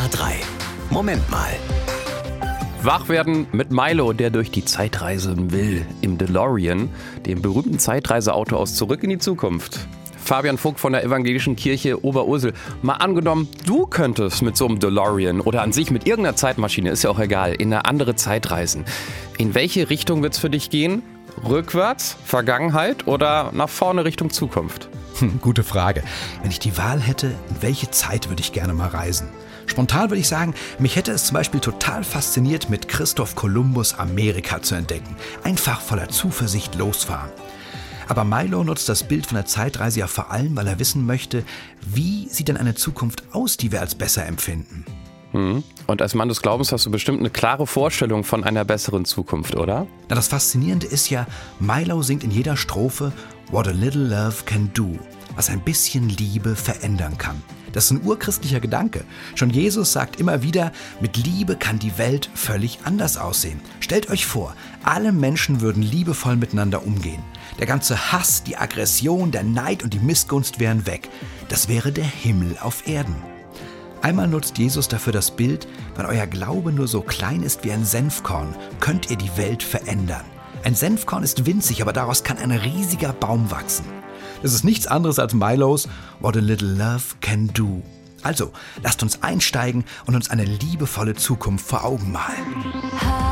SWR 3. Moment mal. Wach werden mit Milo, der durch die Zeit reisen will, im DeLorean, dem berühmten Zeitreiseauto aus Zurück in die Zukunft. Fabian Vogt von der Evangelischen Kirche Oberursel. Mal angenommen, du könntest mit so einem DeLorean oder an sich mit irgendeiner Zeitmaschine, ist ja auch egal, in eine andere Zeit reisen. In welche Richtung wird es für dich gehen? Rückwärts, Vergangenheit oder nach vorne Richtung Zukunft? Gute Frage. Wenn ich die Wahl hätte, in welche Zeit würde ich gerne mal reisen? Spontan würde ich sagen, mich hätte es zum Beispiel total fasziniert, mit Christoph Kolumbus Amerika zu entdecken. Einfach voller Zuversicht losfahren. Aber Milo nutzt das Bild von der Zeitreise ja vor allem, weil er wissen möchte, wie sieht denn eine Zukunft aus, die wir als besser empfinden? Und als Mann des Glaubens hast du bestimmt eine klare Vorstellung von einer besseren Zukunft, oder? Na, das Faszinierende ist ja, Milo singt in jeder Strophe What a little love can do, was ein bisschen Liebe verändern kann. Das ist ein urchristlicher Gedanke. Schon Jesus sagt immer wieder, mit Liebe kann die Welt völlig anders aussehen. Stellt euch vor, alle Menschen würden liebevoll miteinander umgehen. Der ganze Hass, die Aggression, der Neid und die Missgunst wären weg. Das wäre der Himmel auf Erden. Einmal nutzt Jesus dafür das Bild, wenn euer Glaube nur so klein ist wie ein Senfkorn, könnt ihr die Welt verändern. Ein Senfkorn ist winzig, aber daraus kann ein riesiger Baum wachsen. Das ist nichts anderes als Milos What a little love can do. Also, lasst uns einsteigen und uns eine liebevolle Zukunft vor Augen malen.